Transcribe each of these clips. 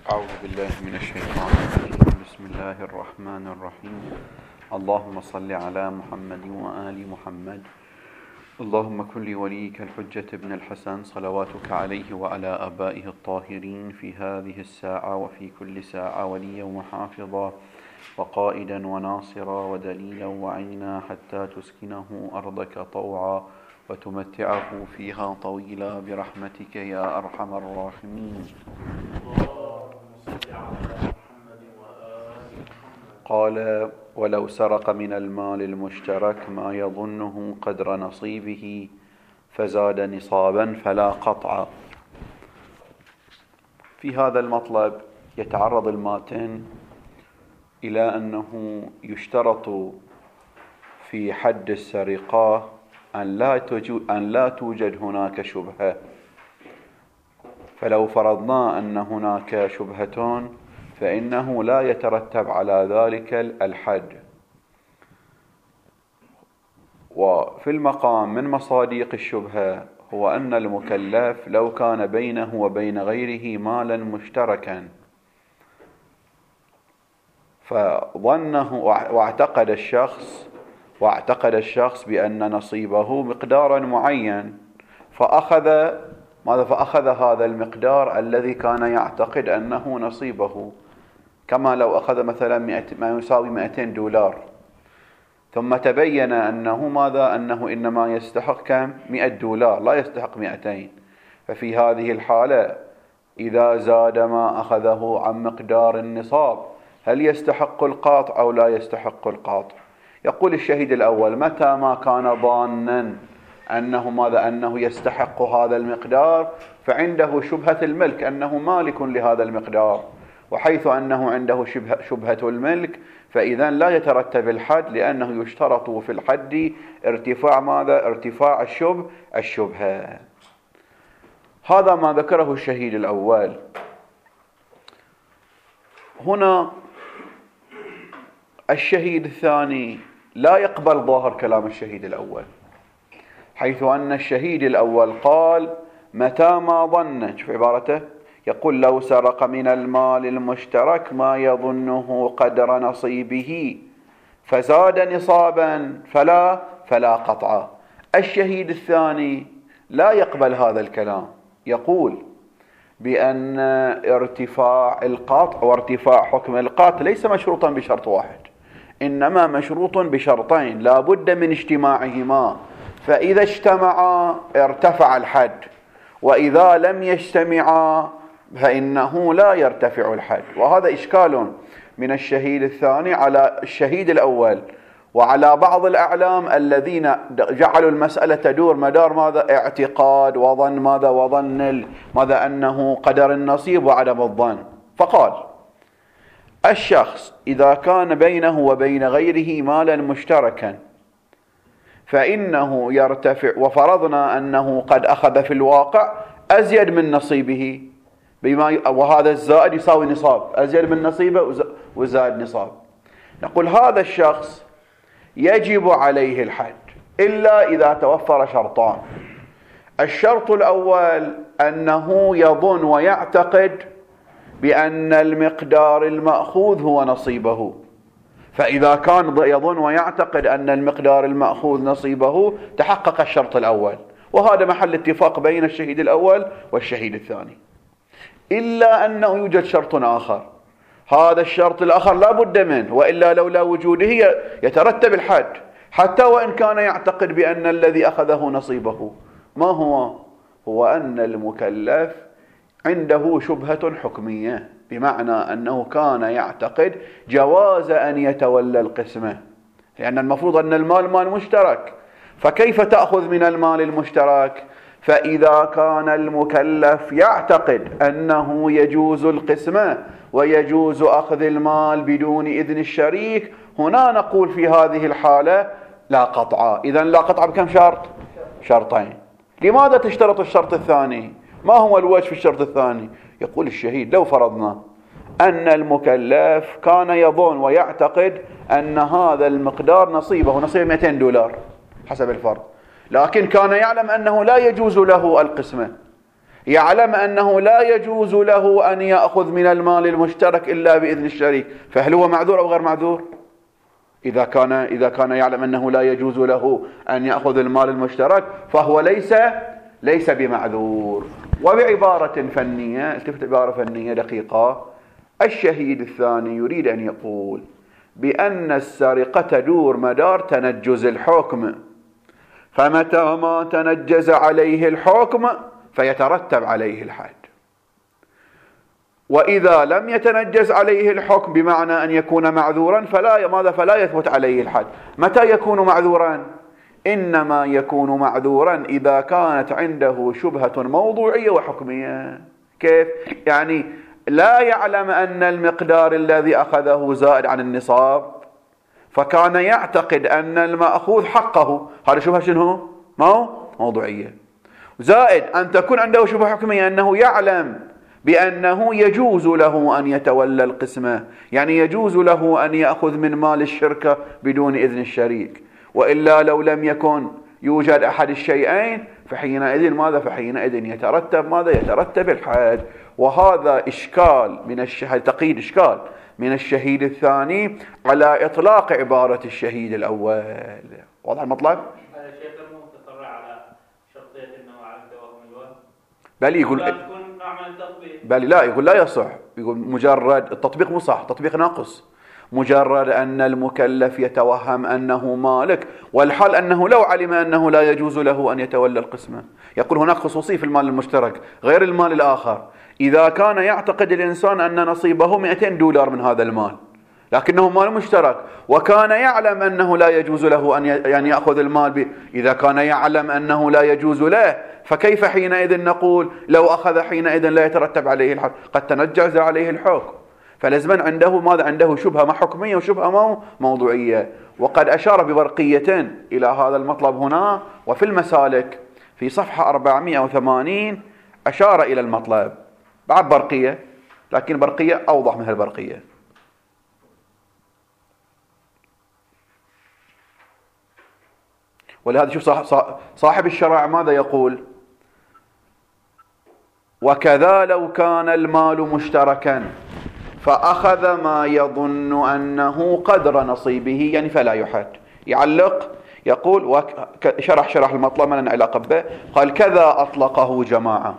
أعوذ بالله من الشيطان الرجيم. بسم الله الرحمن الرحيم. اللهم صل على محمد وآل محمد. اللهم كن لوليك الحجة ابن الحسن صلواتك عليه وعلى آبائه الطاهرين في هذه الساعة وفي كل ساعة وليا وحافظا وقائدا وناصرا ودليلا وعينا حتى تسكنه أرضك طوعا وتمتعه فيها طويلا برحمتك يا أرحم الراحمين. قال: ولو سرق من المال المشترك ما يظنه قدر نصيبه فزاد نصابا فلا قطع. في هذا المطلب يتعرض الماتن إلى أنه يشترط في حد السرقة أن لا توجد هناك شبهة. فلو فرضنا أن هناك شبهة فإنه لا يترتب على ذلك الحد. وفي المقام من مصادق الشبهة هو أن المكلف لو كان بينه وبين غيره مالا مشتركا فظنه واعتقد الشخص بأن نصيبه مقدارا معين فأخذ هذا المقدار الذي كان يعتقد أنه نصيبه، كما لو أخذ مثلا ما يساوي $200 ثم تبين أنه إنما يستحق كم؟ $100 لا يستحق 200. ففي هذه الحالة إذا زاد ما أخذه عن مقدار النصاب هل يستحق القاطع أو لا يستحق القاطع؟ يقول الشهيد الأول: متى ما كان ظانا أنه يستحق هذا المقدار فعنده شبهة الملك، أنه مالك لهذا المقدار، وحيث أنه عنده شبهة الملك فإذا لا يترتب الحد، لأنه يشترط في الحد ارتفاع الشبهة. هذا ما ذكره الشهيد الأول. هنا الشهيد الثاني لا يقبل ظاهر كلام الشهيد الأول، حيث أن الشهيد الأول قال: متى ما ظن، شوف عبارته، يقول: لو سرق من المال المشترك ما يظنه قدر نصيبه فزاد نصابا فلا قطع. الشهيد الثاني لا يقبل هذا الكلام، يقول بأن ارتفاع القطع وارتفاع حكم القطع ليس مشروطا بشرط واحد، إنما مشروط بشرطين لا بد من اجتماعهما، فإذا اجتمعا ارتفع الحد، وإذا لم يجتمعا فإنه لا يرتفع الحد. وهذا إشكال من الشهيد الثاني على الشهيد الأول وعلى بعض الأعلام الذين جعلوا المسألة تدور مدار ماذا؟ اعتقاد وظن ماذا؟ وظن أنه قدر النصيب وعدم الظن. فقال: الشخص إذا كان بينه وبين غيره مالا مشتركا فإنه يرتفع، وفرضنا أنه قد أخذ في الواقع أزيد من نصيبه وهذا الزائد يساوي نصاب، أزيد من نصيبه وزاد نصاب، نقول هذا الشخص يجب عليه الحد إلا إذا توفر شرطان. الشرط الأول أنه يظن ويعتقد بأن المقدار المأخوذ هو نصيبه، فإذا كان يظن ويعتقد أن المقدار المأخوذ نصيبه تحقق الشرط الأول، وهذا محل اتفاق بين الشهيد الأول والشهيد الثاني. إلا أنه يوجد شرط آخر، هذا الشرط الآخر لا بد منه، وإلا لولا وجوده يترتب الحد، حتى وإن كان يعتقد بأن الذي أخذه نصيبه. ما هو أن المكلف عنده شبهة حكمية، بمعنى أنه كان يعتقد جواز أن يتولى القسمة، لأن المفروض أن المال مال مشترك، فكيف تأخذ من المال المشترك؟ فإذا كان المكلف يعتقد أنه يجوز القسمة ويجوز أخذ المال بدون إذن الشريك، هنا نقول في هذه الحالة لا قطع. إذن لا قطع بكم شرط؟ شرطين. لماذا تشترط الشرط الثاني؟ ما هو الوجه في الشرط الثاني؟ يقول الشهيد: لو فرضنا أن المكلف كان يظن ويعتقد أن هذا المقدار نصيبه $200 حسب الفرض، لكن كان يعلم أنه لا يجوز له القسمة، يعلم أنه لا يجوز له أن يأخذ من المال المشترك إلا بإذن الشريك، فهل هو معذور أو غير معذور؟ إذا كان يعلم أنه لا يجوز له أن يأخذ المال المشترك فهو ليس بمعذور. وبعبارة فنية، التفت عبارة فنية دقيقة، الشهيد الثاني يريد أن يقول بأن السرقة تدور مدار تنجز الحكم، فمتى ما تنجز عليه الحكم فيترتب عليه الحد، وإذا لم يتنجز عليه الحكم بمعنى أن يكون معذورا فلا يثبت عليه الحد. متى يكون معذورا؟ إنما يكون معذورا إذا كانت عنده شبهة موضوعية وحكمية. كيف؟ يعني لا يعلم أن المقدار الذي أخذه زائد عن النصاب، فكان يعتقد أن المأخوذ حقه، هذا شبهة شنو؟ موضوعية. زائد أن تكون عنده شبهة حكمية أنه يعلم بأنه يجوز له أن يتولى القسمة، يعني يجوز له أن يأخذ من مال الشركة بدون إذن الشريك، وإلا لو لم يكن يوجد أحد الشيئين فحينئذ يترتب الحد. وهذا إشكال من الشهيد، تقييد إشكال من الشهيد الثاني على إطلاق عبارة الشهيد الأول. واضح المطلب؟ هذا الشيخ مو متطرع على شرطية أنه على توهم الوهم، بل يقول لا، يقول لا يصح، يقول مجرد التطبيق مو صح، تطبيق ناقص، مجرد أن المكلف يتوهم أنه مالك، والحال أنه لو علم أنه لا يجوز له أن يتولى القسمة. يقول هناك خصوصية في المال المشترك غير المال الآخر، إذا كان يعتقد الإنسان أن نصيبه $200 من هذا المال لكنه مال مشترك، وكان يعلم أنه لا يجوز له أن يأخذ المال إذا كان يعلم أنه لا يجوز له، فكيف حينئذ نقول لو أخذ حينئذ لا يترتب عليه الحكم؟ قد تنجز عليه الحكم، فلازم عنده شبهة ما حكمية وشبهة موضوعية. وقد أشار ببرقية إلى هذا المطلب هنا، وفي المسالك في صفحة 480 أشار إلى المطلب بعد برقية، لكن برقية أوضح من هالبرقية. ولهذا شوف صاحب الشرع ماذا يقول: وكذا لو كان المال مشتركا فأخذ ما يظن أنه قدر نصيبه، يعني فلا يحد. يعلق يقول شرح المطلب ما لنا علاقة به، قال كذا أطلقه جماعة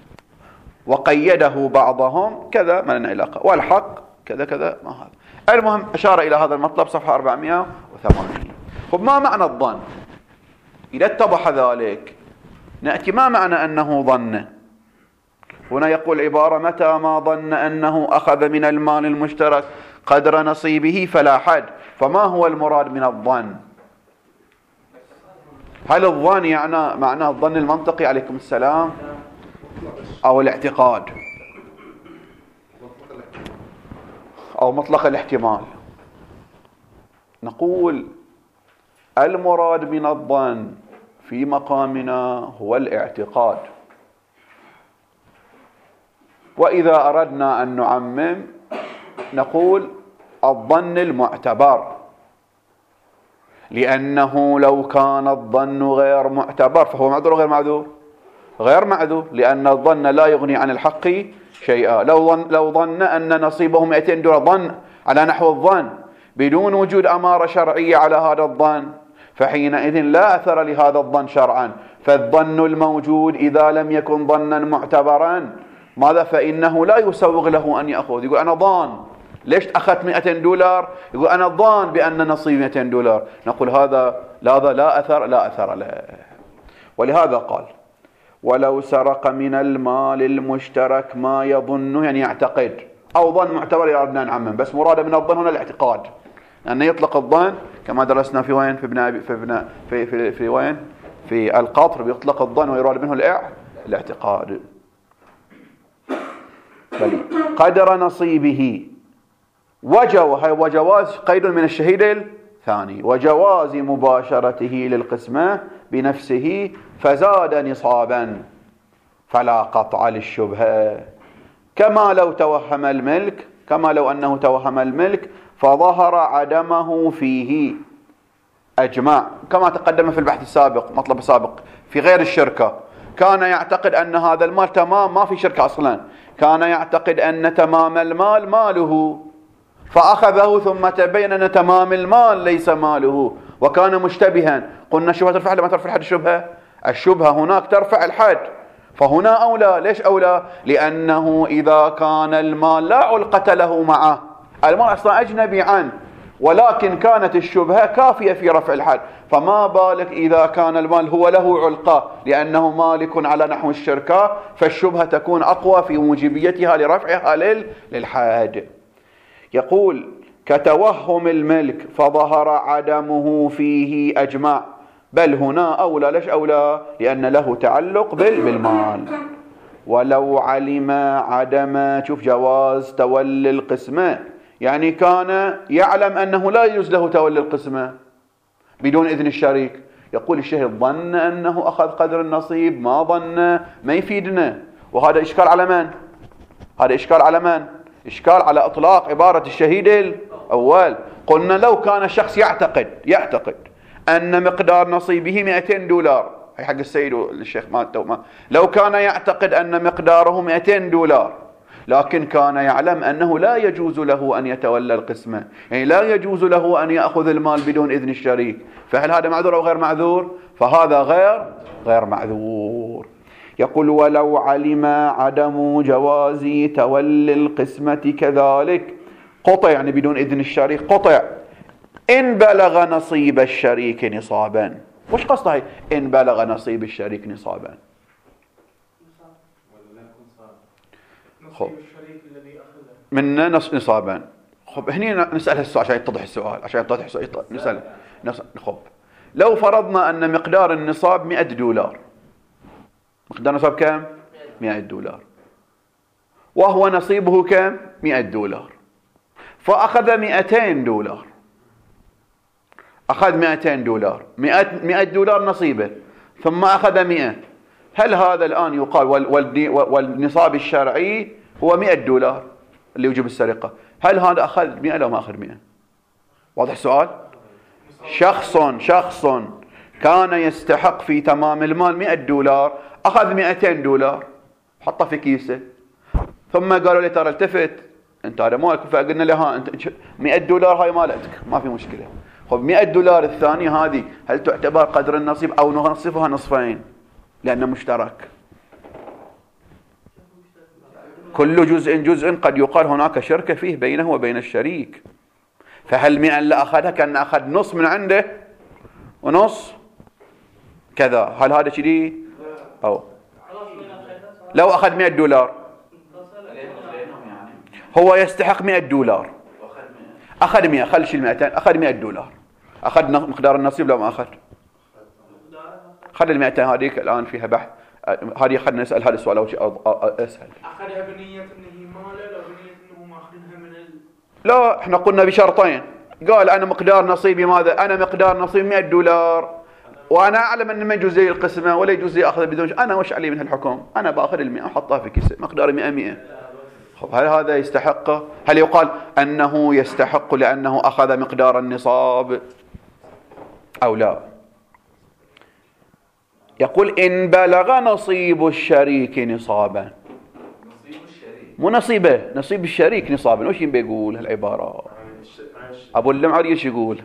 وقيده بعضهم كذا ما لنا علاقة، والحق كذا كذا ما هذا. المهم أشار إلى هذا المطلب صفحة 480. طب ما معنى الظن؟ إذا اتضح ذلك نأتي ما معنى أنه ظن. هنا يقول عبارة: متى ما ظن أنه أخذ من المال المشترك قدر نصيبه فلا حد. فما هو المراد من الظن؟ هل الظن يعني معناه الظن المنطقي عليكم السلام أو الاعتقاد أو مطلق الاحتمال؟ نقول المراد من الظن في مقامنا هو الاعتقاد. وإذا أردنا أن نعمم نقول الظن المعتبر، لأنه لو كان الظن غير معتبر فهو معذور غير معذور؟ غير معذور، لأن الظن لا يغني عن الحق شيئا. لو ظن أن نصيبه $200 ظن على نحو الظن بدون وجود أمارة شرعية على هذا الظن، فحينئذ لا أثر لهذا الظن شرعا. فالظن الموجود إذا لم يكن ظنا معتبرا ماذا؟ فإنه لا يسوغ له أن يأخذ. يقول أنا ظان، ليش أخذت $200؟ يقول أنا ظان بأن نصيب $200. نقول هذا لا أثر له. ولهذا قال: ولو سرق من المال المشترك ما يظنه، يعني يعتقد، أو ظن معتبر إذا أردنا نعمم، بس مراد من الظن هنا الاعتقاد، أن يطلق الظن كما درسنا في وين في وين في القطر، بيطلق الظن ويراد منه الاعتقاد. قدر نصيبه وجواز قيد من الشهيد الثاني، وجواز مباشرته للقسمة بنفسه فزاد نصابا فلا قطع للشبهة، كما لو أنه توهم الملك فظهر عدمه فيه أجمع، كما تقدم في البحث السابق، مطلب السابق في غير الشركة. كان يعتقد أن هذا المال تمام، ما في شركة أصلا، كان يعتقد أن تمام المال ماله، فأخذه ثم تبين أن تمام المال ليس ماله وكان مشتبها. قلنا الشبهة ترفع ولا ما ترفع الحد؟ الشبهة هناك ترفع الحد، فهنا أولى. ليش أولى؟ لأنه إذا كان المال لا علقة له معه، المال أصلا أجنبي عنه، ولكن كانت الشبهة كافية في رفع الحد، فما بالك إذا كان المال هو له علقة لأنه مالك على نحو الشركة، فالشبهة تكون أقوى في موجبيتها لرفعها للحد. يقول كتوهم الملك فظهر عدمه فيه أجمع، بل هنا أولى. ليش أولى؟ لأن له تعلق بالمال. ولو علم عدم، شوف جواز تولي القسمة، يعني كان يعلم أنه لا يجوز له تولي القسمة بدون إذن الشريك. يقول الشهيد ظن أنه أخذ قدر النصيب، ما ظن، ما يفيدنا. وهذا إشكال على من؟ هذا إشكال على من؟ إشكال على إطلاق عبارة الشهيد الأول. قلنا لو كان الشخص يعتقد أن مقدار نصيبه 200 دولار، هي حق السيد والشيخ لو كان يعتقد أن مقداره 200 دولار، لكن كان يعلم أنه لا يجوز له أن يتولى القسمة، يعني لا يجوز له أن يأخذ المال بدون إذن الشريك، فهل هذا معذور أو غير معذور؟ فهذا غير معذور. يقول ولو علم عدم جواز تولي القسمة كذلك قطع، يعني بدون إذن الشريك قطع، إن بلغ نصيب الشريك نصابا. وش قصده إن بلغ نصيب الشريك نصابا؟ من نصابا. خب هنا نسأل السؤال عشان يتضح السؤال، نسأل. خب لو فرضنا أن مقدار النصاب 100 دولار، مقدار النصاب كم؟ 100 دولار، وهو نصيبه كم؟ 100 دولار، فأخذ 200 دولار، أخذ 200 دولار، 100 دولار نصيبه، ثم أخذ 100. هل هذا الآن يقال والنصاب الشرعي هو 100 دولار اللي يوجب السرقة، هل هذا أخذ 100 لو ما أخذ 100؟ واضح السؤال؟ شخص كان يستحق في تمام المال 100 دولار، أخذ 200 دولار حطه في كيسه، ثم قالوا لي ترى التفت أنت هذا مالك، فقلنا له أنت 100 دولار هاي مالتك ما في مشكلة. خب 100 دولار الثانية هذه هل تعتبر قدر النصيب أو نصفها نصفين لأنه مشترك؟ كل جزء قد يقال هناك شركة فيه بينه وبين الشريك، فهل 100 اللي أخذها كان أخذ نص من عنده ونص كذا، هل هذا شيء؟ أو لو أخذ 100 دولار هو يستحق 100 دولار، أخذ 100، خل شيل 200، أخذ 100 دولار، أخذ مقدار النصيب لو ما أخذ؟ خلي 200 هذيك الآن فيها بحث، هذه خلينا نسأل هذا السؤال أسهل. أخذها بنية أنه ماله لو بنية أنه ماخذها من لا، احنا قلنا بشرطين. قال أنا مقدار نصيبي ماذا؟ أنا مقدار نصيب 100 دولار، وأنا أعلم أن ما يجوز لي القسمة ولا يجوز لي أخذ بدون أنا وش علي من الحكم؟ أنا بأخذ 100 أحطها في كيسة، مقدار 100. خب هل هذا يستحق؟ هل يقال أنه يستحق لأنه أخذ مقدار النصاب أو لا؟ يقول إن بلغ نصيب الشريك نصابا، مو نصيبه، نصيب الشريك نصابا. وش بيقول هالعبارة؟ أبو اللمعري ايش يقول؟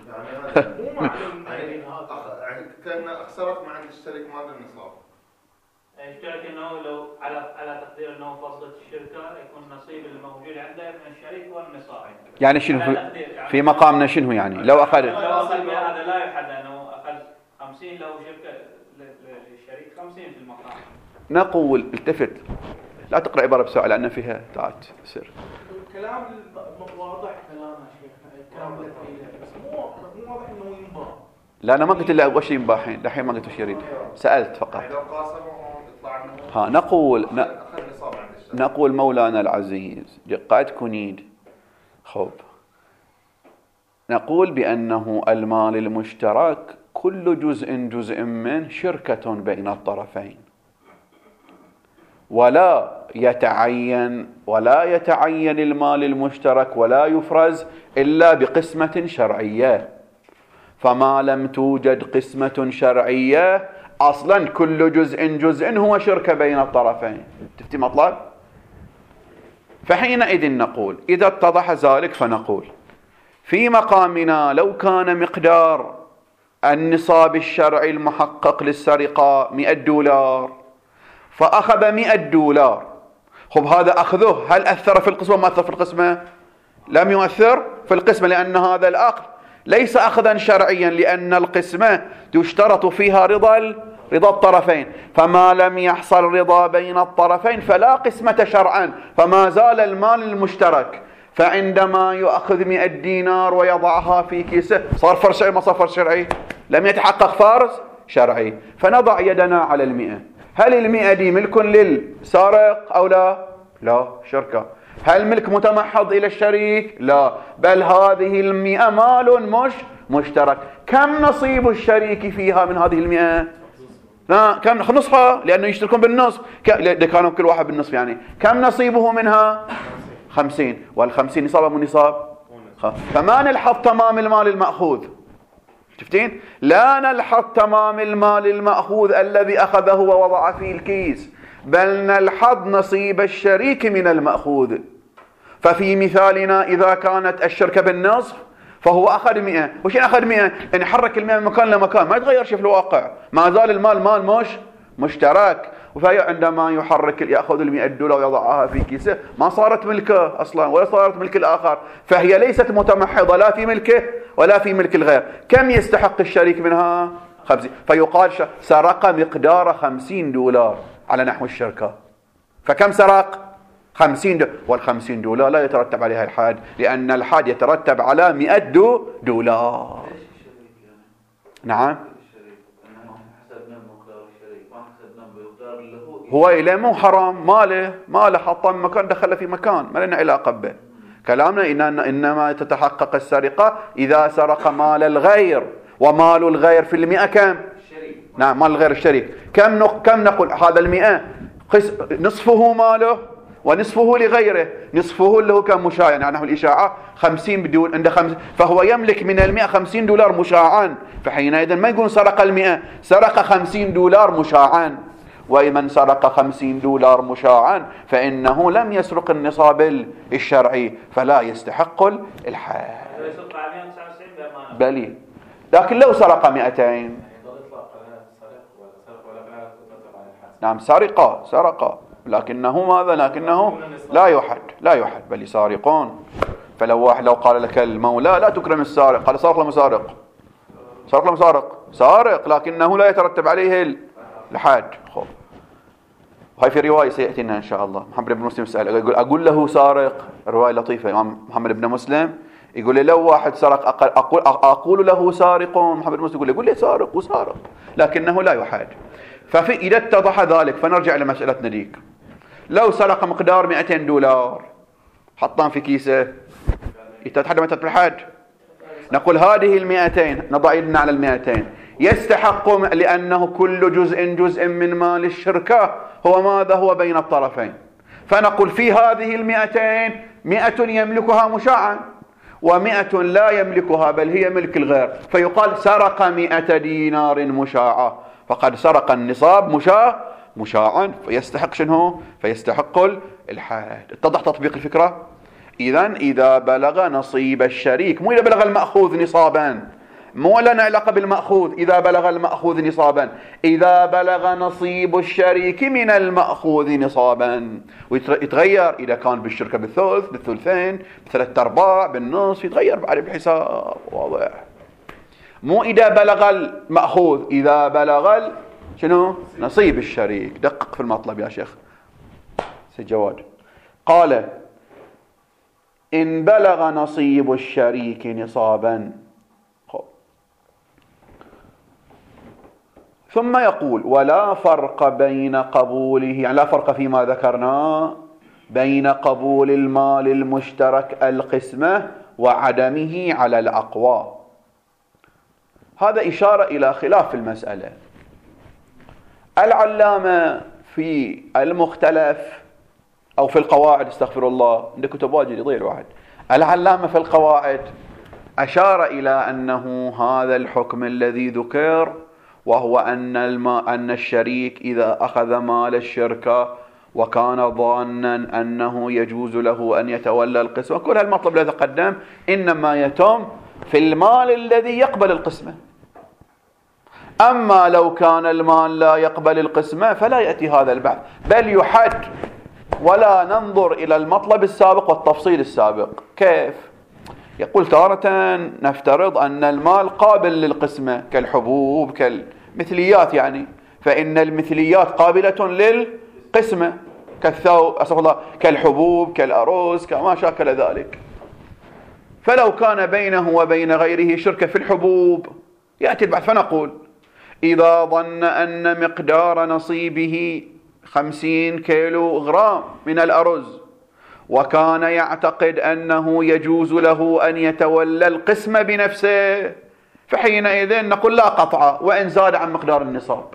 كان أخسرت مع الشريك مال النصاب. الشريك انه لو على تقدير انه فصلت الشركه يكون النصيب الموجود عنده من الشريك والنصاب. يعني شنو في مقامنا شنو يعني؟ لو أخذ هذا لا يحد انه اخذ 50 له شركه للشريك 50 في المقام. نقول التفت، لا تقرأ عبارة بسرعة لأن فيها تعات سر. الكلام واضح كلامه شيخ، الكلام بس مو واضح انه ينباع. لا أنا ما قلت إلا وش ينباحين، دحين ما قلت وش يريد، سألت فقط. نقول مولانا العزيز قد كنيد. خب نقول بأنه المال المشترك كل جزء منه شركة بين الطرفين، ولا يتعين المال المشترك ولا يفرز إلا بقسمة شرعية، فما لم توجد قسمة شرعية أصلا كل جزء هو شركة بين الطرفين. تفتي مطلب؟ فحينئذ نقول إذا اتضح ذلك فنقول في مقامنا لو كان مقدار النصاب الشرعي المحقق للسرقة $100 فأخذ $100، خب هذا أخذه هل أثر في القسمة ما أثر في القسمة؟ لم يؤثر في القسمة، لأن هذا الأخذ ليس أخذا شرعيا، لأن القسمة تشترط فيها رضا الطرفين، فما لم يحصل رضا بين الطرفين فلا قسمة شرعا، فما زال المال المشترك. فعندما يأخذ 100 دينار ويضعها في كيسه صار فرض شرعي ما صار فرض شرعي؟ لم يتحقق فرض شرعي. فنضع يدنا على 100. هل 100 دي ملك للسارق أو لا؟ لا، شركة. هل ملك متمحض إلى الشريك؟ لا، بل هذه 100 مال مشترك. كم نصيب الشريك فيها من هذه 100؟ لا، كم؟ نصفها، لأنه يشتركون بالنصف، كانوا كل واحد بالنصف، يعني كم نصيبه منها؟ 50. وال50 نصاب أم نصاب؟ فما نلحظ تمام المال المأخوذ. شفتين؟ لا نلحظ تمام المال المأخوذ الذي أخذه ووضع فيه الكيس، بل نلحظ نصيب الشريك من المأخوذ. ففي مثالنا إذا كانت الشركة بالنصف فهو أخذ 100. وش أخذ 100؟ يعني حرك 100 من مكان لمكان، ما يتغير شيء في الواقع، ما زال المال مال مشترك. وعندما يأخذ $100 ويضعها في كيسه ما صارت ملكه أصلا ولا صارت ملك الآخر، فهي ليست متمحضة لا في ملكه ولا في ملك الغير. كم يستحق الشريك منها؟ 50. فيقال سرق مقدار $50 على نحو الشركة. فكم سرق؟ 50 $50 لا يترتب عليها الحد، لأن الحد يترتب على $100. نعم، هو إليه مو حرام، ماله حطه من مكان دخل في مكان، ما لنا علاقة به. كلامنا إنما تتحقق السرقة إذا سرق مال الغير، ومال الغير في 100 كم؟ نعم، مال الغير الشريك. كم نقول هذا 100 نصفه ماله ونصفه لغيره، نصفه اللي هو كان مشاع، يعني نحو الإشاعة 50 بدون عنده 50، فهو يملك من $100 $50 مشاعا. فحينئذ ما يقول سرق 100، سرق $50 مشاعا. ومن سرق $50 مشاعا فإنه لم يسرق النصاب الشرعي فلا يستحق الحد. بلي، لكن لو سرق 200 نعم سرق لكنه ماذا؟ لكنه لا يحد بل سارقون. فلو واحد لو قال لك المولى لا تكرم السارق، قال سارق لم سارق لكنه لا يترتب عليه الحد. خب، هاي في رواية سيأتي لنا إن شاء الله. محمد بن مسلم سأل يقول أقول له سارق، رواية لطيفة. إمام محمد بن مسلم يقول لي لو واحد سرق أقول له سارق، محمد بن مسلم يقول لي سارق وسارق لكنه لا يحاد. إذا اتضح ذلك فنرجع لمسألتنا ديك. لو سرق مقدار $200 حطان في كيسه يتحدى متى بالحد؟ نقول هذه 200 نضع يدنا على 200 يستحق، لأنه كل جزء من مال الشركة هو ماذا؟ هو بين الطرفين. فنقول في هذه 200 100 يملكها مشاعا و100 لا يملكها بل هي ملك الغير، فيقال سرق 100 دينار مشاعة، فقد سرق النصاب مشاعا فيستحق شنو؟ فيستحق الحد. اتضح تطبيق الفكرة؟ إذا بلغ نصيب الشريك، مو إذا بلغ المأخوذ نصابا، مو لنا علاقة بالمأخوذ، إذا بلغ المأخوذ نصابا، إذا بلغ نصيب الشريك من المأخوذ نصابا. ويتغير إذا كان بالشركة بالثلث بالثلثين ب3/4 بالنصف، يتغير بعد بحساب واضح. مو إذا بلغ المأخوذ، إذا بلغ شنو؟ نصيب الشريك. دقق في المطلب يا شيخ سيد جواد. قال إن بلغ نصيب الشريك نصابا، ثم يقول ولا فرق بين قبوله، يعني لا فرق فيما ذكرنا بين قبول المال المشترك القسمة وعدمه على الأقوى. هذا إشارة إلى خلاف في المسألة. العلامة في المختلف أو في القواعد، استغفر الله عندك كتب واجد يضيع الواحد، العلامة في القواعد أشار إلى أنه هذا الحكم الذي ذكر وهو أن الشريك إذا أخذ مال الشركة وكان ظانا أنه يجوز له أن يتولى القسمة، كل هالمطلب الذي تقدم إنما يتم في المال الذي يقبل القسمة. أما لو كان المال لا يقبل القسمة فلا يأتي هذا البحث، بل يحد ولا ننظر إلى المطلب السابق والتفصيل السابق. كيف؟ يقول تارة نفترض أن المال قابل للقسمة كالحبوب كالمثليات، يعني فإن المثليات قابلة للقسمة كالثوب كالحبوب كالأرز كما شاكل ذلك. فلو كان بينه وبين غيره شركة في الحبوب يأتي البحث فنقول إذا ظن أن مقدار نصيبه 50 كيلو غرام من الأرز وكان يعتقد أنه يجوز له أن يتولى القسمة بنفسه، فحينئذ نقول لا قطع وإن زاد عن مقدار النصاب.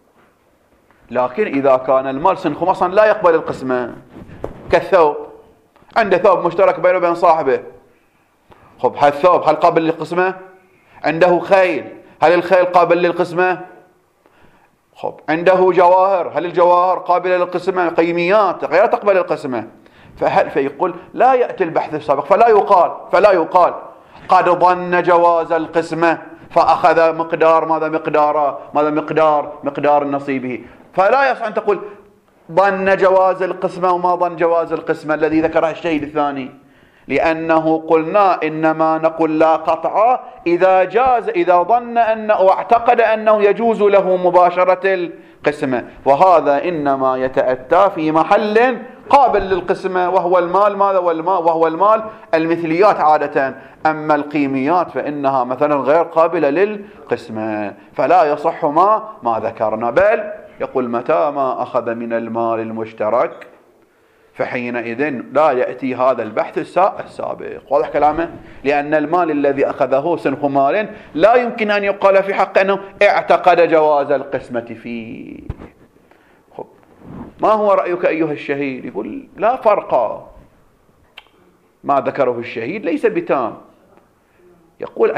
لكن إذا كان المال سن خمصا لا يقبل القسمة كالثوب، عنده ثوب مشترك بينه وبين صاحبه، خب هالثوب هل قابل للقسمة؟ عنده خيل، هل الخيل قابل للقسمة؟ خب عنده جواهر، هل الجواهر قابلة للقسمة؟ قيميات غير تقبل القسمة. فيقول لا يأتي البحث السابق، فلا يقال قد ظن جواز القسمة فأخذ مقدار ماذا مقدار نصيبه، فلا يصح أن تقول ظن جواز القسمة وما ظن جواز القسمة الذي ذكره الشهيد الثاني، لأنه قلنا إنما نقول لا قطع إذا ظن أنه واعتقد أنه يجوز له مباشرة القسمة، وهذا إنما يتأتى في محل قابل للقسمة وهو المال وهو المال المثليات عادة. أما القيميات فإنها مثلا غير قابلة للقسمة، فلا يصح ما ذكرنا، بل يقول متى ما أخذ من المال المشترك فحينئذ لا يأتي هذا البحث السابق. واضح كلامه؟ لأن المال الذي أخذه سنخ مال لا يمكن أن يقال في حق أنه اعتقد جواز القسمة فيه. ما هو رأيك أيها الشهيد؟ يقول لا فرق، ما ذكره الشهيد ليس بتام. يقول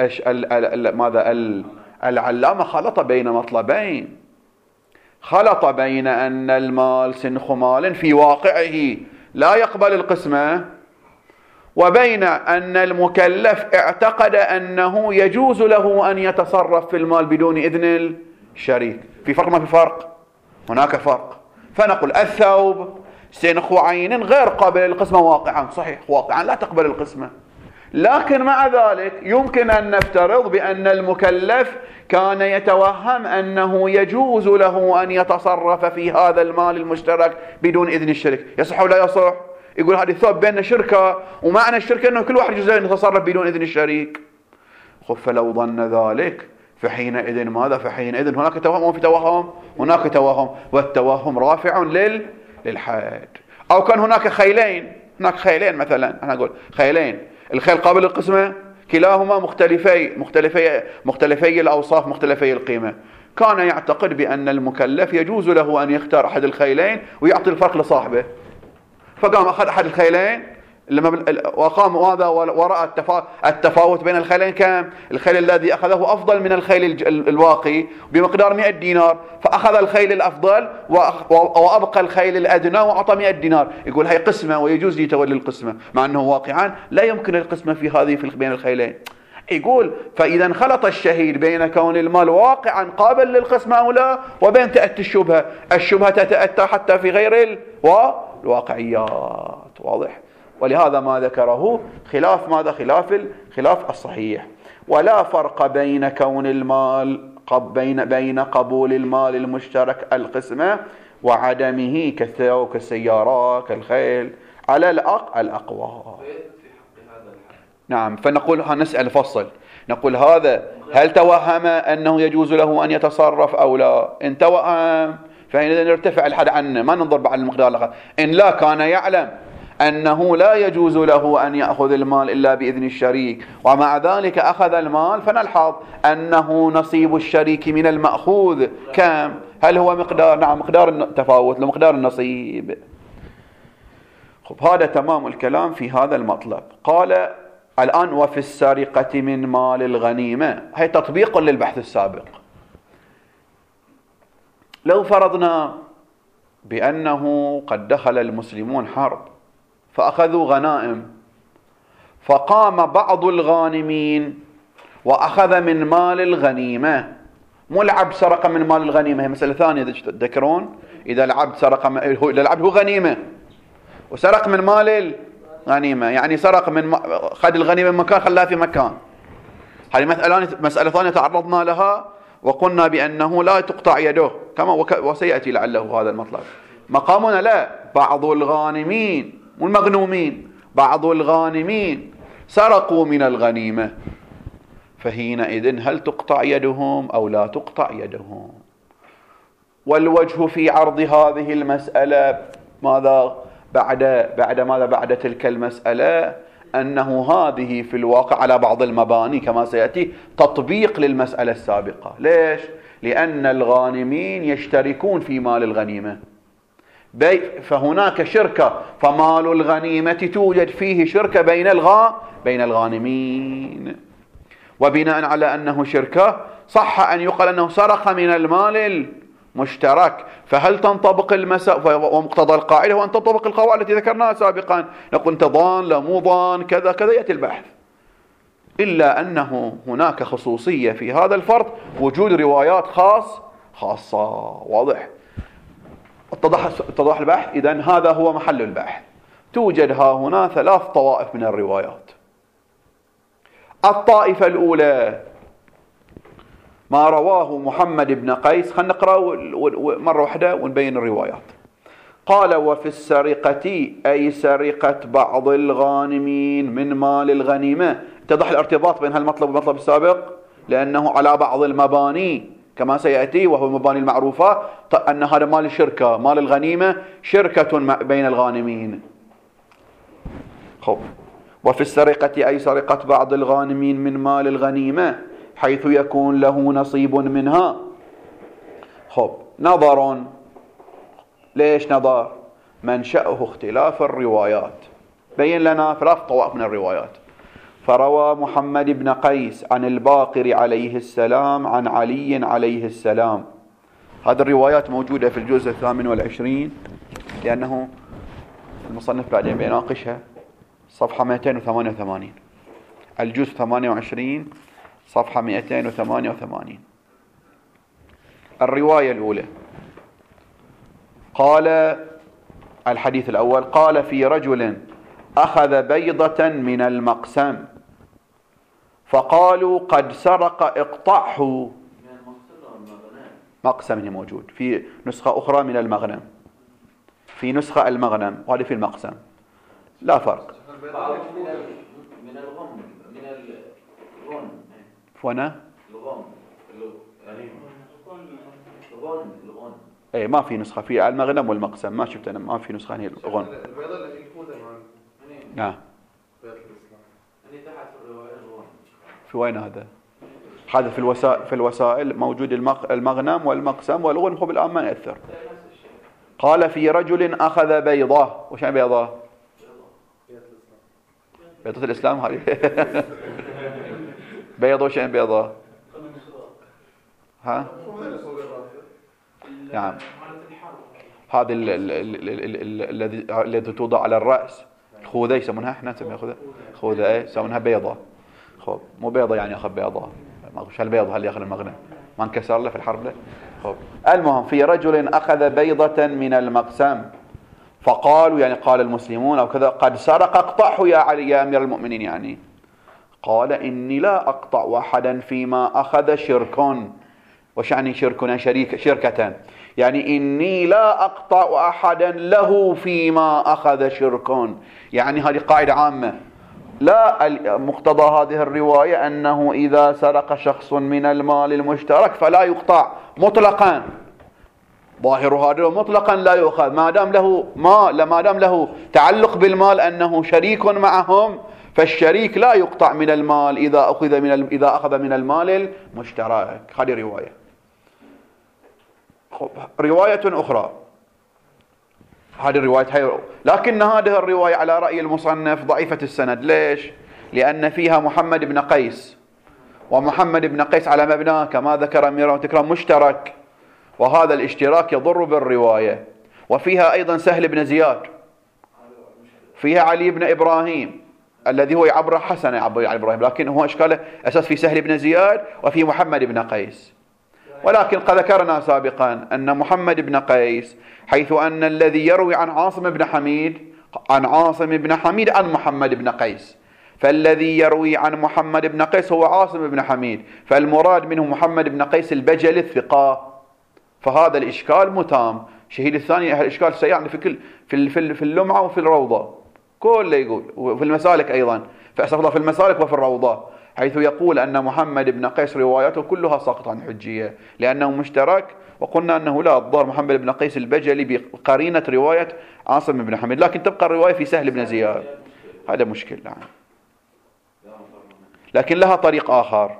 العلامة خلط بين مطلبين، خلط بين أن المال سنخ مال في واقعه لا يقبل القسمة، وبين أن المكلف اعتقد أنه يجوز له أن يتصرف في المال بدون إذن الشريك. في فرق ما في فرق؟ هناك فرق. فنقول الثوب سنخ عين غير قابل للقسمة واقعا، صحيح واقعا لا تقبل القسمة، لكن مع ذلك يمكن أن نفترض بأن المكلف كان يتوهم أنه يجوز له أن يتصرف في هذا المال المشترك بدون إذن الشريك. يصح ولا يصح؟ يقول هذه الثوب بين شركة ومعنى الشركة أنه كل واحد يجوز أن يتصرف بدون إذن الشريك. فلو ظن ذلك فحينئذ ماذا؟ فحينئذ هناك توهم وفي توهم، هناك توهم، والتوهم رافع للحد. أو كان هناك خيلين مثلا، أنا أقول خيلين، الخيل قابل للقسمة، كلاهما مختلفي الأوصاف مختلفي القيمة، كان يعتقد بأن المكلف يجوز له أن يختار أحد الخيلين ويعطي الفرق لصاحبه، فقام أخذ أحد الخيلين وقام هذا ورأى التفاوت بين الخيلين كم؟ الخيل الذي أخذه أفضل من الخيل الواقي بمقدار 100 دينار، فأخذ الخيل الأفضل وأبقى الخيل الأدنى وأعطى 100 دينار. يقول هي قسمة ويجوز لي تولي القسمة، مع أنه واقعا لا يمكن القسمة في هذه بين الخيلين. يقول فإذا انخلط الشهيد بين كون المال واقعا قابل للقسمة أو لا، وبين تأتي الشبهة تتأتى حتى في غير الواقعيات. واضح؟ ولهذا ما ذكره خلاف ماذا؟ خلاف الصحيح. ولا فرق بين كون المال بين قبول المال المشترك القسمة وعدمه كالثوب كالسيارات كالخيل على الأقوى. نعم. فنقول نسأل فصل، نقول هذا هل توهم أنه يجوز له أن يتصرف أو لا؟ إن توهم فإذا نرتفع الحد عنه، ما ننظر بعد المقدار الآخر. إن لا كان يعلم أنه لا يجوز له أن يأخذ المال إلا بإذن الشريك ومع ذلك أخذ المال، فنلحظ أنه نصيب الشريك من المأخوذ كم؟ هل هو مقدار التفاوت لمقدار النصيب. هذا تمام الكلام في هذا المطلب. قال الآن وفي السرقة من مال الغنيمة، هي تطبيق للبحث السابق. لو فرضنا بأنه قد دخل المسلمون حرب فأخذوا غنائم، فقام بعض الغانمين وأخذ من مال الغنيمة، مو العبد سرق من مال الغنيمة، هي مسألة ثانية تذكرون. إذا العبد سرق العبد هو غنيمة وسرق من مال الغنيمة، يعني سرق من خد الغنيمة من مكان خلاها في مكان، هذه مسألة ثانية تعرضنا لها وقلنا بأنه لا تقطع يده كما وسيأتي لعله هذا المطلب. مقامنا لا، بعض الغانمين والمغنومين، بعض الغانمين سرقوا من الغنيمة، فحينئذ هل تقطع يدهم أو لا تقطع يدهم؟ والوجه في عرض هذه المسألة ماذا بعد تلك المسألة؟ أنه هذه في الواقع على بعض المباني كما سيأتي تطبيق للمسألة السابقة. ليش؟ لأن الغانمين يشتركون في مال الغنيمة، فهناك شركة، فمال الغنيمة توجد فيه شركة بين الغانمين، وبناء على أنه شركة صح أن يقال أنه سرق من المال المشترك. فهل تنطبق المسألة؟ ومقتضى القاعدة هو أن تنطبق القواعد التي ذكرناها سابقا، نقول أنت ضان لا مو ضان كذا كذا، يأتي البحث. إلا أنه هناك خصوصية في هذا الفرض، وجود روايات خاصة. واضح؟ اتضح البحث. إذن هذا هو محل البحث. توجد ها هنا 3 طوائف من الروايات. الطائفة الأولى ما رواه محمد بن قيس، خلينا نقرأ مرة واحدة ونبين الروايات. قال: وفي السرقة أي سرقة بعض الغانمين من مال الغنيمة. اتضح الارتباط بين هالمطلب والمطلب السابق، لأنه على بعض المباني كما سيأتي، وهو المباني المعروفة، أن هذا مال الشركة، مال الغنيمة شركة بين الغانمين. وفي السرقة أي سرقة بعض الغانمين من مال الغنيمة حيث يكون له نصيب منها. نظر. ليش نظر؟ منشأه اختلاف الروايات. بين لنا 3 طوائف من الروايات. فروى محمد بن قيس عن الباقر عليه السلام عن علي عليه السلام. هذه الروايات موجودة في الجزء 28، لأنه المصنف بعدين بيناقشها، صفحة 288، الجزء 28 صفحة 288. الرواية الأولى قال، الحديث الأول، قال: في رجل أخذ بيضة من المقسم فقالوا قد سرق اقطعه. مقسم هنا موجود في نسخة أخرى من المغنم، في نسخة المغنم، وهذه في المقسم، لا فرق. من الغن، من الغن فونا الغن اي ما في نسخة في المغنم والمقسم، ما شفت انا، ما في نسخة هنا الغن. البيضة اللي في الخوذة نعم. تحت الرواية الغن. في وين هذا؟ هذا في الوسائل موجود المغنم والمقسم، والغن هو بالآن ما يأثر. قال: في رجل أخذ بيضة. وش يعني بيضة؟ بيضة الإسلام هذه. بيضة وش يعني بيضة؟ ها؟ نعم. هذه الذي توضع على الرأس، الخوذة يسمونها، احنا نسميها خوذة، ايه يسمونها بيضة. خب مو بيضة يعني أخذ بيضة، ما أخذ البيضة هل يأخذ المغنم، ما انكسر له في الحرب له. خب المهم، في رجل أخذ بيضة من المقسم فقالوا، يعني قال المسلمون أو كذا، قد سرق اقطعه يا علي يا أمير المؤمنين. يعني قال: إني لا أقطع أحدا فيما أخذ شرك. وش يعني شركنا؟ شركة، يعني إني لا أقطع أحدا له فيما أخذ شرك. يعني هذه قاعدة عامة. لا، مقتضى هذه الرواية أنه إذا سرق شخص من المال المشترك فلا يقطع مطلقا، ظاهر هذا مطلقا لا يؤخذ، ما دام له تعلق بالمال أنه شريك معهم، فالشريك لا يقطع من المال إذا أخذ من المال المشترك. هذه رواية. رواية أخرى، هذه الرواية لكن هذه الرواية على رأي المصنف ضعيفة السند. ليش؟ لأن فيها محمد بن قيس، ومحمد بن قيس على مبناه كما ذكر أمير وتكرام مشترك، وهذا الاشتراك يضر بالرواية. وفيها أيضا سهل بن زياد، فيها علي بن إبراهيم الذي هو يعبر حسن يعبر علي إبراهيم، لكن هو إشكاله أساس في سهل بن زياد وفي محمد بن قيس. ولكن قد ذكرنا سابقا أن محمد بن قيس حيث أن الذي يروي عن عاصم بن حميد عن محمد بن قيس، فالذي يروي عن محمد بن قيس هو عاصم بن حميد، فالمراد منه محمد بن قيس البجلي الثقة. فهذا الإشكال متام. شهيد الثاني الإشكال سيعني في اللمعة وفي الروضة كله يقول، وفي المسالك أيضا، في المسالك وفي الروضة، حيث يقول أن محمد بن قيس رواياته كلها ساقط عن حجية لأنه مشترك. وقلنا أنه لا الضار محمد بن قيس البجلي بقرينة رواية عاصم بن حميد، لكن تبقى الرواية في سهل بن زياد. هذا مشكل يعني. لكن لها طريق آخر،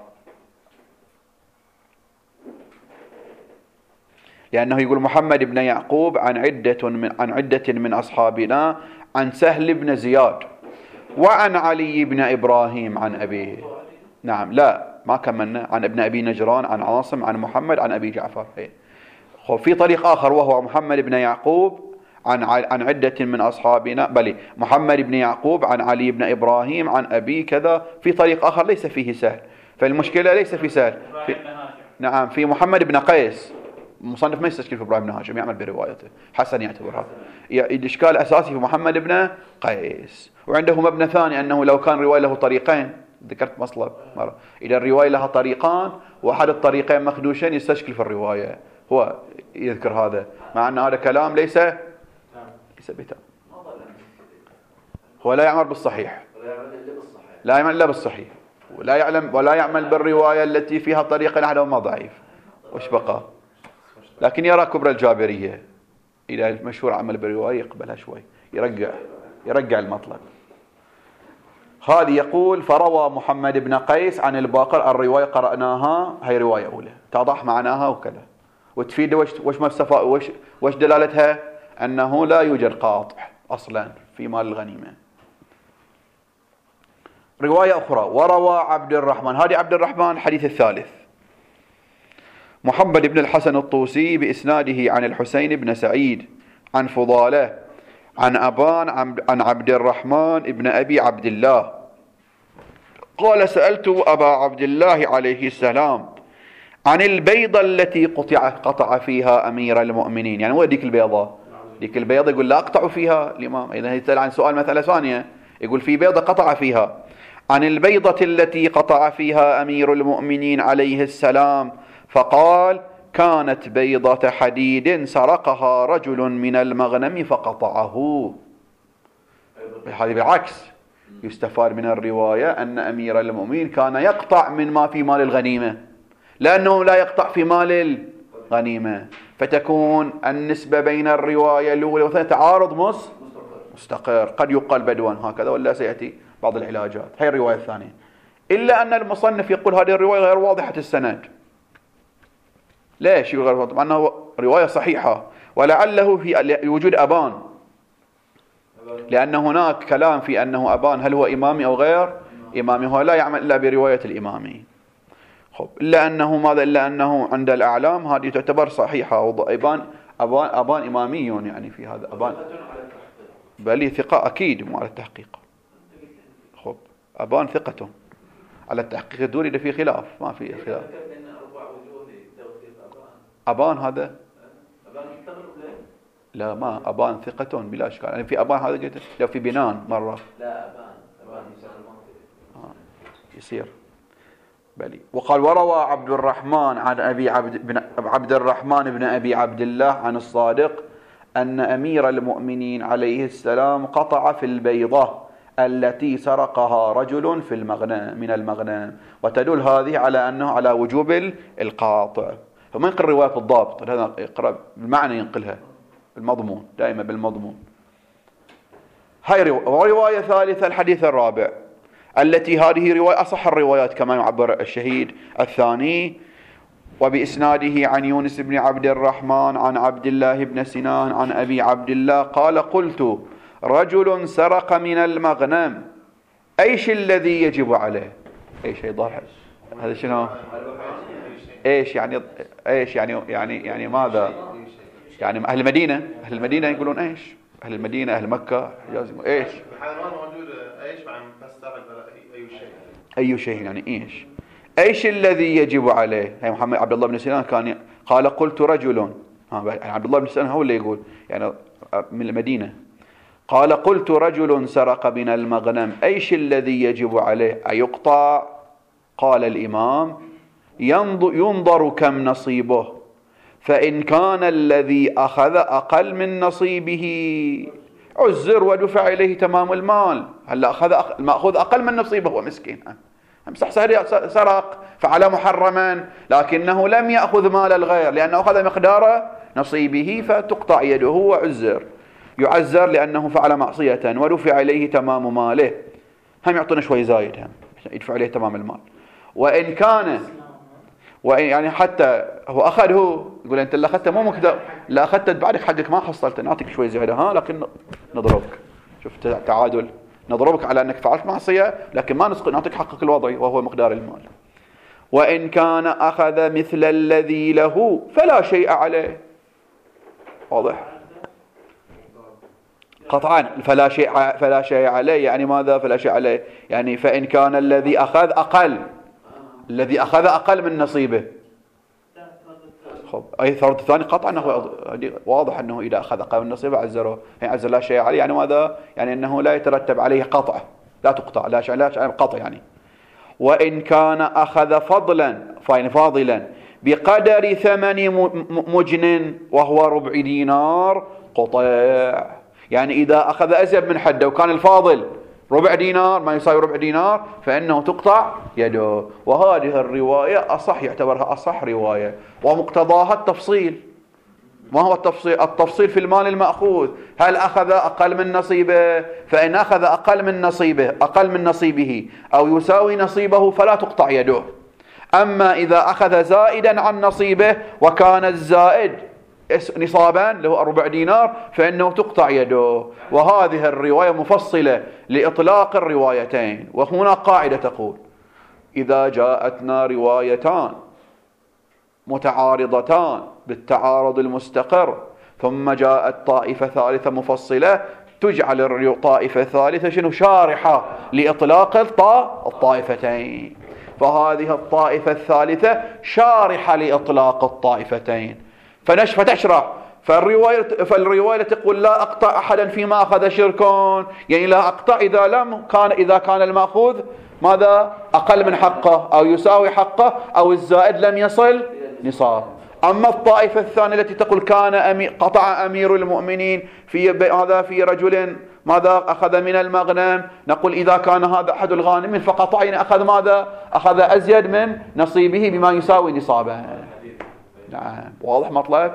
لأنه يقول محمد بن يعقوب عن عدة من أصحابنا عن سهل بن زياد وعن علي بن إبراهيم عن أبيه. نعم، لا ما كملنا، عن ابن أبي نجران عن عاصم عن محمد عن أبي جعفر. في طريق آخر وهو محمد بن يعقوب عن عدة من أصحابنا، بل محمد بن يعقوب عن علي بن إبراهيم عن أبي كذا. في طريق آخر ليس فيه سهل، فالمشكلة ليس في سهل. نعم، في محمد بن قيس المصنف ما يستشكل في إبراهيم بن هاشم، يعمل بروايته، حسن يعتبرها. الإشكال الأساسي في محمد بن قيس. وعنده مبنى ثاني أنه لو كان رواية له طريقين، ذكرت مصلب مرة، إذا الرواية لها طريقان وأحد الطريقين مخدوشين يستشكل في الرواية، هو يذكر هذا، مع أن هذا كلام ليس بتام. هو لا يعمل بالصحيح، لا يعمل إلا بالصحيح، ولا يعمل بالرواية التي فيها طريقين أحدهما ضعيف. وش بقى؟ لكن يرى كبرى الجابرية، إذا المشهور عمل بالرواية يقبلها شوي، يرجع المطلب. هذه يقول فروى محمد بن قيس عن الباقر. الرواية قرأناها، هي رواية أولى تضح معناها وكذا، وتفيد وش دلالتها؟ أنه لا يوجد قاطع أصلا في مال الغنيمة. رواية أخرى وروى عبد الرحمن، هذه عبد الرحمن الحديث الثالث، محمد بن الحسن الطوسي بإسناده عن الحسين بن سعيد عن فضالة عن أبان عن عبد الرحمن بن أبي عبد الله قال سألت أبا عبد الله عليه السلام عن البيضة التي قطع فيها أمير المؤمنين. يعني وين ديك البيضة؟ ديك البيضة يقول لا أقطع فيها الإمام. إذا يسأل عن سؤال مثلا ثانية يقول في بيضة قطع فيها. عن البيضة التي قطع فيها أمير المؤمنين عليه السلام، فقال كانت بيضة حديد سرقها رجل من المغنم فقطعه. هذه بالعكس، يستفاد من الرواية أن أمير المؤمنين كان يقطع من ما في مال الغنيمة، لأنه لا يقطع في مال الغنيمة، فتكون النسبة بين الرواية الأولى والثانية تعارض مستقر. قد يقال بدوا هكذا، ولا سيأتي بعض العلاجات. هي الرواية الثانية، إلا أن المصنف يقول هذه الرواية غير واضحة السند. ليش غير واضحة؟ مع أنه رواية صحيحة، ولعله في وجود أبان، لأن هناك كلام في أنه أبان هل هو إمامي أو غير إمامي، هو لا يعمل إلا برواية الإمامي. إلا أنه ماذا؟ إلا أنه عند الأعلام هذه تعتبر صحيحة، أبان إمامي يعني في هذا أبان، بل ثقة أكيد مو على التحقيق. خب أبان ثقته على التحقيق الدوري إذا في خلاف، ما في خلاف. أبان هذا لا، ما أبان ثقة بلا إشكال. يعني في أبان هذا قلت لو في بنان مرة لا أبان يصير بلي. وقال وروى عبد الرحمن عن عبد الرحمن بن أبي عبد الله عن الصادق أن أمير المؤمنين عليه السلام قطع في البيضة التي سرقها رجل في المغنم من المغنم، وتدل هذه على أنه على وجوب القاطع. فما ينقل الرواية بالضبط، هذا يقرأ بالمعنى، ينقلها بالمضمون، دائما بالمضمون. هاي رواية ثالثة الحديث الرابع، التي هذه رواية أصح الروايات كما يعبر الشهيد الثاني، وبإسناده عن يونس بن عبد الرحمن عن عبد الله بن سنان عن أبي عبد الله قال قلت رجل سرق من المغنم، أيش الذي يجب عليه؟ أي شيء ضاحك هذا شنو؟ ايش يعني؟ ايش يعني ماذا؟ يعني اهل المدينه يقولون ايش؟ اهل المدينه، اهل مكه، حجاز ايش؟ الحيوان موجود ايش مع بس اي شيء. اي شيء يعني ايش؟ ايش الذي يجب عليه؟ هي محمد عبد الله بن سنان كان قال قلت رجل، يعني عبد الله بن سنان هو اللي يقول يعني من المدينه، قال قلت رجل سرق من المغنم ايش الذي يجب عليه؟ أيقطع؟ قال الإمام ينظر كم نصيبه، فإن كان الذي أخذ أقل من نصيبه عزر ودفع إليه تمام المال. هلا أخذ المأخوذ أقل من نصيبه، هو مسكين امسح سرق فعل محرما، لكنه لم يأخذ مال الغير لأنه أخذ مقدار نصيبه، فتقطع يده وعزر، يعزر لأنه فعل معصية ودفع إليه تمام ماله. هم يعطونا شوي زايد، هم يدفع إليه تمام المال. وإن كان يعني حتى هو أخذ، هو يقول أنت اللي أخذته مو مقدار، لا أخذت بعدك حقك ما حصلت، نعطيك شوي زيادة لكن نضربك. شفت تعادل، نضربك على أنك فعلت معصية لكن ما نعطيك حقك الوضعي وهو مقدار المال. وإن كان أخذ مثل الذي له فلا شيء عليه. واضح؟ قطعا فلا شيء عليه. يعني ماذا فلا شيء عليه؟ يعني فإن كان الذي أخذ أقل من نصيبه. أي فرض ثاني قطعا واضح أنه إذا أخذ أقل من نصيبه عزره، يعني عزر لا شيء عليه. يعني ماذا؟ يعني أنه لا يترتب عليه قطع، لا تقطع، لا شيء قطع يعني. وإن كان أخذ فاضلا بقدر ثمن مجن وهو ربع دينار قطع. يعني إذا أخذ أزيد من حده وكان الفاضل ربع دينار ما يساوي ربع دينار فإنه تقطع يده. وهذه الرواية أصح، يعتبرها أصح رواية، ومقتضاها التفصيل. ما هو التفصيل؟ التفصيل في المال المأخوذ، هل أخذ أقل من نصيبه؟ فإن أخذ أقل من نصيبه أو يساوي نصيبه فلا تقطع يده. أما إذا أخذ زائدا عن نصيبه وكان الزائد نصابا له ربع دينار فإنه تقطع يده. وهذه الرواية مفصلة لإطلاق الروايتين. وهنا قاعدة تقول: إذا جاءتنا روايتان متعارضتان بالتعارض المستقر ثم جاءت طائفة ثالثة مفصلة، تجعل الطائفة الثالثة شارحة لإطلاق الطائفتين. فهذه الطائفة الثالثة شارحة لإطلاق الطائفتين فتشرح. فالرواية تقول لا أقطع أحدا فيما أخذ شركون، يعني لا أقطع إذا كان المأخوذ ماذا؟ أقل من حقه أو يساوي حقه أو الزائد لم يصل نصاب. أما الطائفة الثانية التي تقول قطع أمير المؤمنين في رجل ماذا أخذ من المغنم، نقول إذا كان هذا أحد الغانمين فقطعين أخذ ماذا؟ أخذ أزيد من نصيبه بما يساوي نصابه. نعم، واضح مطلب؟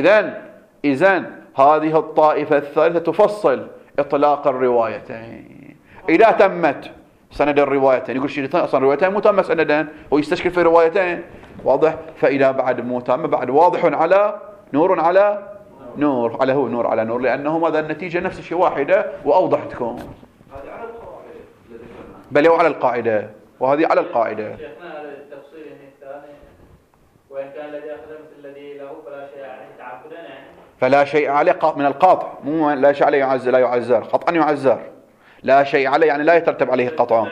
إذن هذه الطائفة الثالثة تفصل إطلاق الروايتين. إذا تمت سند الروايتين، يقول شيء أصلا الروايتين مو تم سندان، هو يستشكل في روايتين، واضح؟ فإذا بعد مو تم، بعد واضح على نور على نور، على هو نور على نور، لأنه ماذا؟ النتيجة نفس الشيء واحدة وأوضح تكون. هذه على القاعدة بل هو على القاعدة، وهذه على القاعدة. شيخنا التفصيل الثاني: وإن كان الذي أخذ مثل الذي له فلا شيء عليه تعبدا، يعني فلا شيء عليه من القاطع، مو لا شيء عليه يعزر، لا يعزر قطعا يعزر، لا شيء عليه يعني لا يترتب عليه قطعا.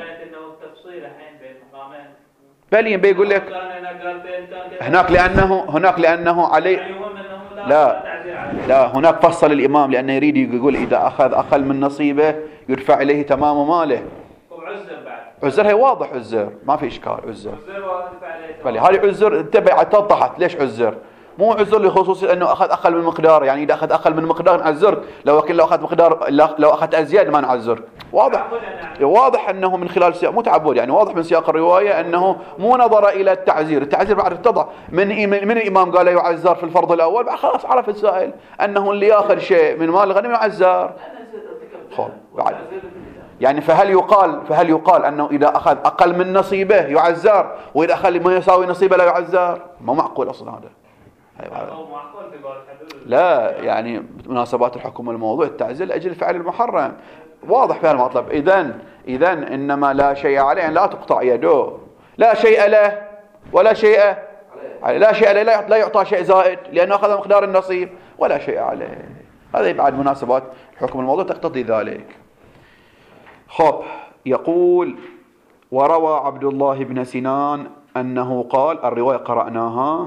بل بيقول لك هناك لأنه عليه، لا هناك فصل الإمام لأنه يريد يقول إذا أخذ أقل من نصيبه يدفع إليه تمام ماله. عزر هي واضح، عزر ما في إشكال، عزر بل هذه عزر انتبه توضحت ليش عزر، مو عزر لخصوصي أنه أخذ أقل من مقدار، يعني إذا أخذ أقل من مقدار نعزر، لو أخذ مقدار، لو أخذ أزياد ما نعزر. واضح أنه من خلال سياق، مو تعبد يعني، واضح من سياق الرواية أنه مو نظر إلى التعزير بعد اتضح من الإمام قال يعزر في الفرض الأول، خلاص عرف السائل أنه اللي يأخذ شيء من مال الغنم يعزر. يعني فهل يقال أنه إذا أخذ أقل من نصيبه يعزر وإذا أخذ ما يساوي نصيبه لا يعزر؟ ما معقول أصلا هذا. لا يعني مناسبات الحكم والموضوع التعزير لأجل فعل المحرم، واضح في هذا المطلب. إذن إنما لا شيء عليه، يعني لا تقطع يده، لا شيء له ولا شيء عليه، لا شيء عليه، لا يعطى شيء زائد لأنه أخذ مقدار النصيب، ولا شيء عليه. هذه بعد مناسبات حكم الموضوع تقتضي ذلك. خب، يقول: وروى عبد الله بن سنان أنه قال، الرواية قرأناها،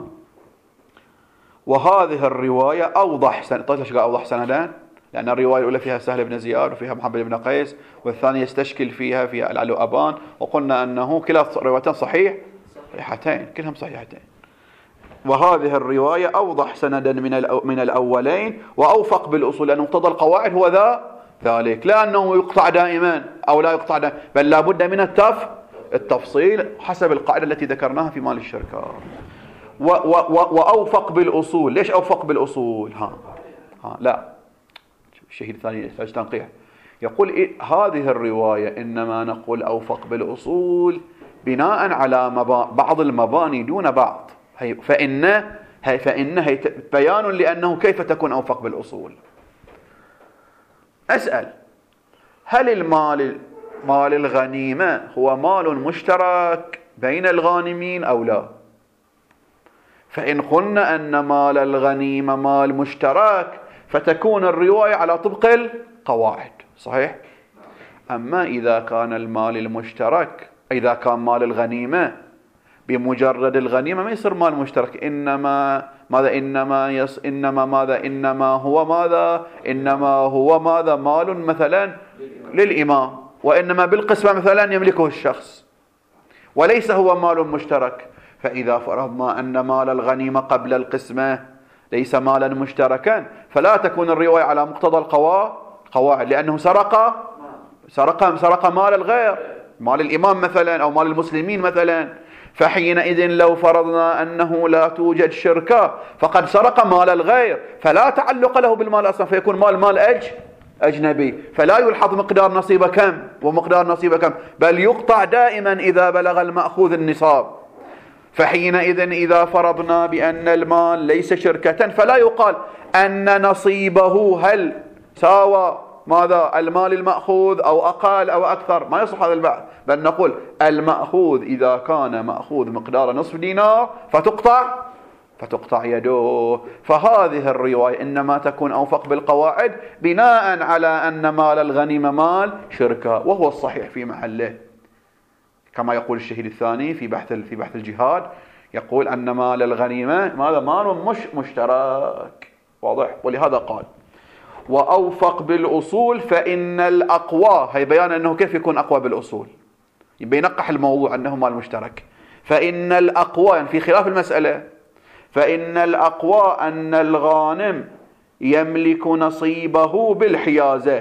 وهذه الرواية أوضح أوضح سندا، لأن الرواية الأولى فيها سهل بن زياد وفيها محمد بن قيس، والثانية يستشكل فيها في العلو أبان، وقلنا أنه كلا الروايتين صحيحتين، كلهم صحيحتين. وهذه الرواية أوضح سندا من الأولين وأوفق بالأصول، لأن مقتضى القواعد هو ذلك، لا أنه يقطع دائما أو لا يقطع دائما، بل لا بد من التفصيل حسب القاعدة التي ذكرناها في مال الشركة. وأوفق بالأصول. ليش أوفق بالأصول؟ لا، الشهيد الثاني يحتاج تنقيح. يقول هذه الرواية إنما نقول أوفق بالأصول بناء على بعض المباني دون بعض، فإنه بيان لأنه كيف تكون أوفق بالأصول. أسأل: هل مال الغنيمة هو مال مشترك بين الغانمين أو لا؟ فإن قلنا أن مال الغنيمة مال مشترك فتكون الرواية على طبق القواعد، صحيح؟ أما إذا كان المال المشترك، إذا كان مال الغنيمة بمجرد الغنيمة ما يصير مال مشترك، إنما هو مال مثلا للإمام، وإنما بالقسمة مثلا يملكه الشخص، وليس هو مال مشترك. فإذا فرضنا أن مال الغنيمة قبل القسمة ليس مالا مشتركا، فلا تكون الرواية على مقتضى القواعد، لأنه سرق مال الغير، مال الإمام مثلا أو مال المسلمين مثلا. فحينئذ لو فرضنا أنه لا توجد شركة فقد سرق مال الغير، فلا تعلق له بالمال أصلا، فيكون مال أجنبي، فلا يلحظ مقدار نصيبه كم ومقدار نصيبه كم، بل يقطع دائما إذا بلغ المأخوذ النصاب. فحينئذ إذا فرضنا بأن المال ليس شركة فلا يقال أن نصيبه هل ساوى المال المأخوذ أو أقل أو أكثر، ما يصح هذا البحث، بل نقول المأخوذ إذا كان مأخوذ مقدار نصف دينار فتقطع يده. فهذه الرواية إنما تكون أوفق بالقواعد بناء على أن مال الغنيمة مال شركة، وهو الصحيح في محله، كما يقول الشهيد الثاني في بحث الجهاد، يقول أن مال الغنيمة هذا مال مش مشترك، واضح؟ ولهذا قال: وأوفق بالأصول فإن الأقوى، هي بيان أنه كيف يكون أقوى بالأصول، بينقح الموضوع أنه مال مشترك. فإن الأقوى، يعني في خلاف المسألة، فإن الأقوى أن الغانم يملك نصيبه بالحيازة،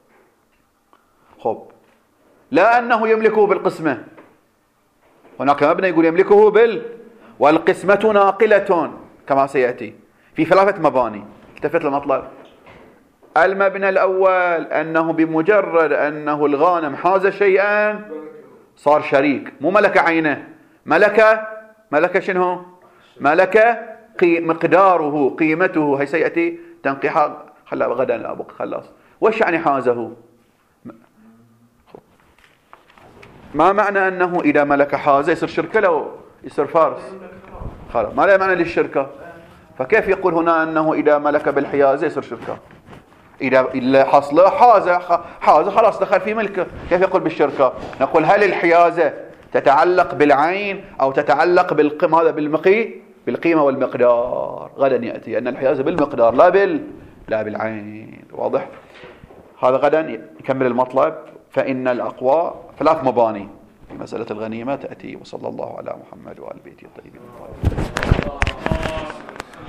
خب، لا أنه يملكه بالقسمة. هناك مبنى يقول يملكه والقسمة ناقلة كما سيأتي في ثلاثة مباني. التفت المطلب. المبنى الأول أنه بمجرد أنه الغانم حاز شيئا صار شريك، مو ملك عينه، ملك شنو؟ ملك مقداره، قيمته، هي سيأتي تنقيحها غدا خلاص. وش يعني حازه؟ ما معنى أنه إذا ملك حازه يصير شركة لو يصير فارس؟ خلاص، ما له معنى للشركة. فكيف يقول هنا أنه إذا ملك بالحيازة يصير شركة؟ إذا حصله حازه خلاص دخل في ملكه، كيف يقول بالشركة؟ نقول هل الحيازة تتعلق بالعين أو تتعلق بالقيمة والمقدار؟ غدا يأتي أن الحيازة بالمقدار لا بالعين، واضح؟ هذا غدا يكمل المطلب. فإن الأقوى ثلاث مباني في مسألة الغنيمة تأتي. وصلى الله على محمد وآل بيته الطيبين الطاهرين.